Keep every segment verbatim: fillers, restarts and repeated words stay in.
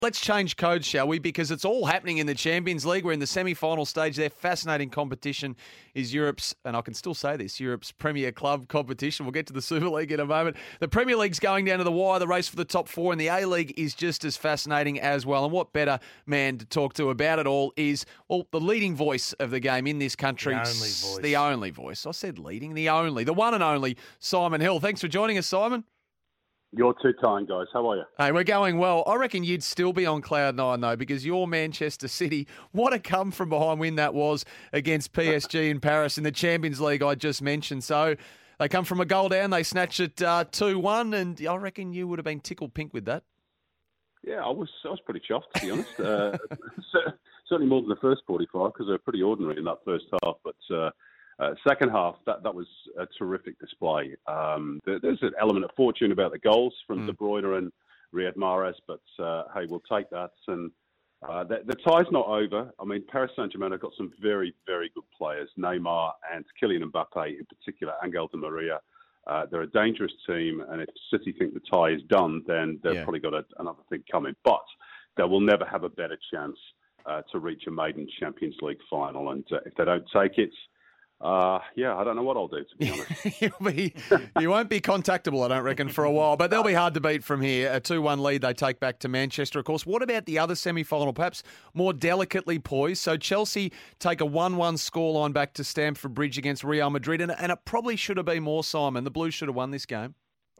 Let's change codes, shall we? Because it's all happening in the Champions League. We're in the semi-final stage there. Fascinating competition is Europe's, and I can still say this, Europe's premier club competition. We'll get to the Super League in a moment. The Premier League's going down to the wire, the race for the top four, and the A-League is just as fascinating as well. And what better man to talk to about it all is, well, the leading voice of the game in this country. The only voice. The only voice. I said leading, the only, the one and only Simon Hill. Thanks for joining us, Simon. You're too kind, guys. How are you? Hey, we're going well. I reckon you'd still be on cloud nine, though, because you're Manchester City. What a come-from-behind win that was against P S G in Paris in the Champions League I just mentioned. So they come from a goal down, they snatch it uh, two one, and I reckon you would have been tickled pink with that. Yeah, I was I was pretty chuffed, to be honest. Uh, certainly more than the first forty-five, because they were pretty ordinary in that first half, but... Uh, Uh, second half, that, that was a terrific display. Um, there, there's an element of fortune about the goals from mm. De Bruyne and Riyad Mahrez, but uh, hey, we'll take that. And uh, the, the tie's not over. I mean, Paris Saint-Germain have got some very, very good players, Neymar and Kylian Mbappe in particular, Angel Di Maria. Uh, they're a dangerous team, and if City think the tie is done, then they've yeah. probably got a, another thing coming. But they will never have a better chance uh, to reach a maiden Champions League final. And uh, if they don't take it, Uh, yeah, I don't know what I'll do, to be honest. You'll be, you won't be contactable, I don't reckon, for a while. But they'll be hard to beat from here. A two one lead they take back to Manchester, of course. What about the other semi-final, perhaps more delicately poised? So Chelsea take a one one scoreline back to Stamford Bridge against Real Madrid, and, and it probably should have been more, Simon. The Blues should have won this game.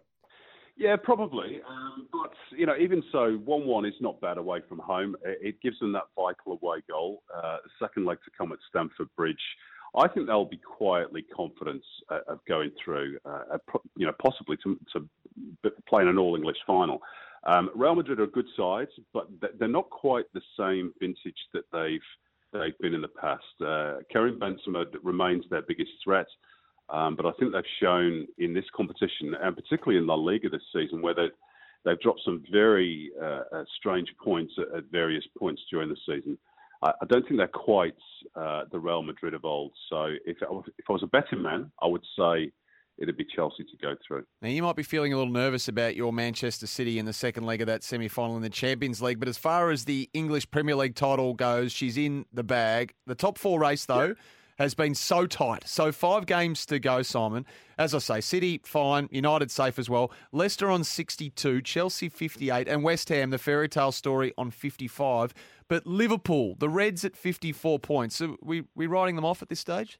Yeah, probably. Um, but, you know, even so, one one is not bad away from home. It gives them that vital away goal. Uh, second leg to come at Stamford Bridge. I think they'll be quietly confident uh, of going through, uh, you know, possibly to, to play in an all-English final. Um, Real Madrid are a good side, but they're not quite the same vintage that they've they've been in the past. Uh, Karim Benzema remains their biggest threat, um, but I think they've shown in this competition, and particularly in La Liga this season, where they've, they've dropped some very uh, uh, strange points at, at various points during the season. I don't think they're quite uh, the Real Madrid of old. So if I, if I was a betting man, I would say it'd be Chelsea to go through. Now, you might be feeling a little nervous about your Manchester City in the second leg of that semi-final in the Champions League. But as far as the English Premier League title goes, she's in the bag. The top four race, though, yeah. has been so tight. So five games to go, Simon. As I say, City, fine. United, safe as well. Leicester on sixty-two, Chelsea fifty-eight, and West Ham, the fairy tale story, on fifty-five. But Liverpool, the Reds at fifty-four points. So we we writing them off at this stage?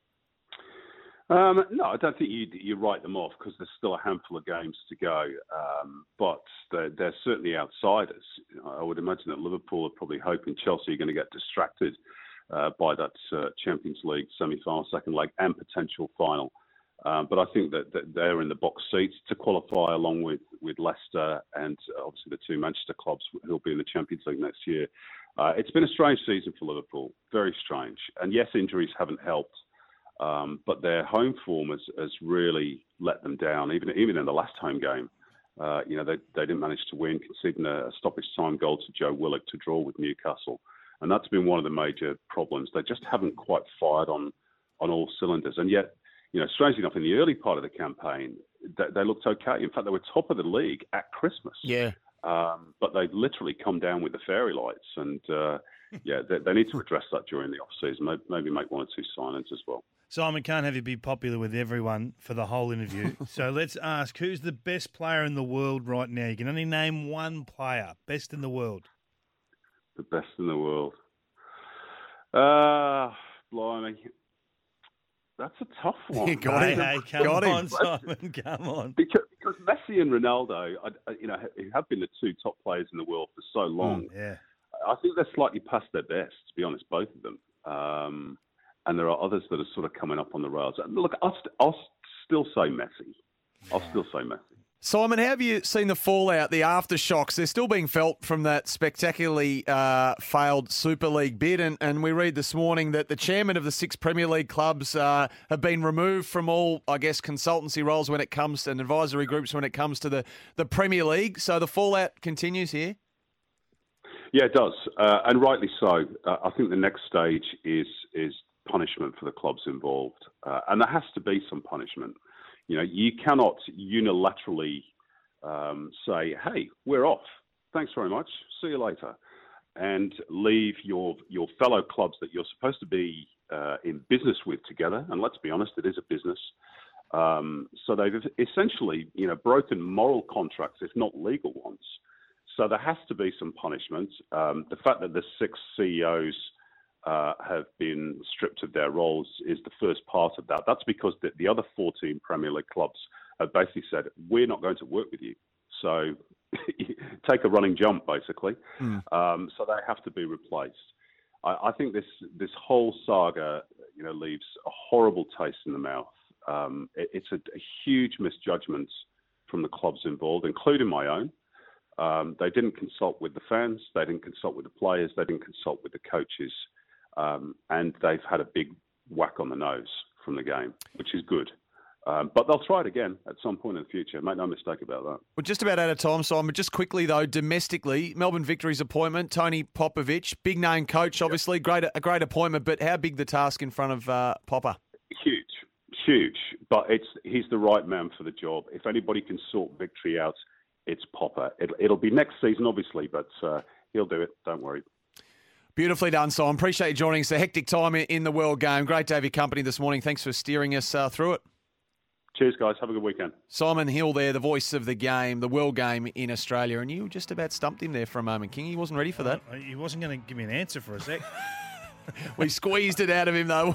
Um, no, I don't think you you write them off because there's still a handful of games to go. Um, but they're, they're certainly outsiders. I would imagine that Liverpool are probably hoping Chelsea are going to get distracted uh, by that uh, Champions League semi-final, second leg, and potential final. Um, but I think that, that they're in the box seats to qualify along with, with Leicester and obviously the two Manchester clubs who will be in the Champions League next year. Uh, it's been a strange season for Liverpool, very strange. And yes, injuries haven't helped, um, but their home form has, has really let them down, even even in the last home game. Uh, you know, they, they didn't manage to win, conceding a, a stoppage time goal to Joe Willock to draw with Newcastle. And that's been one of the major problems. They just haven't quite fired on, on all cylinders. And yet, you know, strangely enough, in the early part of the campaign, they, they looked okay. In fact, they were top of the league at Christmas. Yeah. Um, but they've literally come down with the fairy lights. And, uh, yeah, they, they need to address that during the off-season, maybe, maybe make one or two signings as well. Simon, can't have you be popular with everyone for the whole interview. So let's ask, who's the best player in the world right now? You can only name one player, best in the world. The best in the world. Uh, blimey. That's a tough one. got hey, him. hey, come got on, him. Simon, come on. Because, because Messi and Ronaldo, I, you know, have been the two top players in the world for so long. Mm, yeah. I think they're slightly past their best, to be honest, both of them. Um, and there are others that are sort of coming up on the rails. Look, I'll, st- I'll still say Messi. I'll still say Messi. Simon, how have you seen the fallout, the aftershocks? They're still being felt from that spectacularly uh, failed Super League bid. And, and we read this morning that the chairman of the six Premier League clubs uh, have been removed from all, I guess, consultancy roles when it comes to, and advisory groups when it comes to the, the Premier League. So the fallout continues here? Yeah, it does. Uh, and rightly so. Uh, I think the next stage is is punishment for the clubs involved. Uh, and there has to be some punishment. You know, you cannot unilaterally um, say, hey, we're off. thanks very much, see you later, and leave your your fellow clubs that you're supposed to be uh, in business with together. And let's be honest, it is a business. Um, so they've essentially, you know, broken moral contracts, if not legal ones. So there has to be some punishment. Um, the fact that the six C E Os uh, have been stripped of their roles is the first part of that. That's because the, the other fourteen Premier League clubs have basically said, we're not going to work with you. So take a running jump, basically. Mm. Um, so they have to be replaced. I, I think this this whole saga, you know, leaves a horrible taste in the mouth. Um, it, it's a, a huge misjudgment from the clubs involved, including my own. Um, they didn't consult with the fans. They didn't consult with the players. They didn't consult with the coaches. Um, and they've had a big whack on the nose from the game, which is good. Um, but they'll try it again at some point in the future. Make no mistake about that. We're just about out of time, Simon. Just quickly, though, domestically, Melbourne Victory's appointment, Tony Popovich, big name coach, obviously, yep. great a great appointment. But how big the task in front of uh, Popper? Huge, huge. But it's he's the right man for the job. If anybody can sort Victory out, it's Popper. It'll, it'll be next season, obviously, but uh, he'll do it. Don't worry. Beautifully done, Simon. Appreciate you joining us. A hectic time in the World Game. Great to have your company this morning. Thanks for steering us uh, through it. Cheers, guys. Have a good weekend. Simon Hill there, the voice of the game, the World Game in Australia. And you just about stumped him there for a moment, King. He wasn't ready for that. He wasn't going to give me an answer for a sec. We squeezed it out of him, though.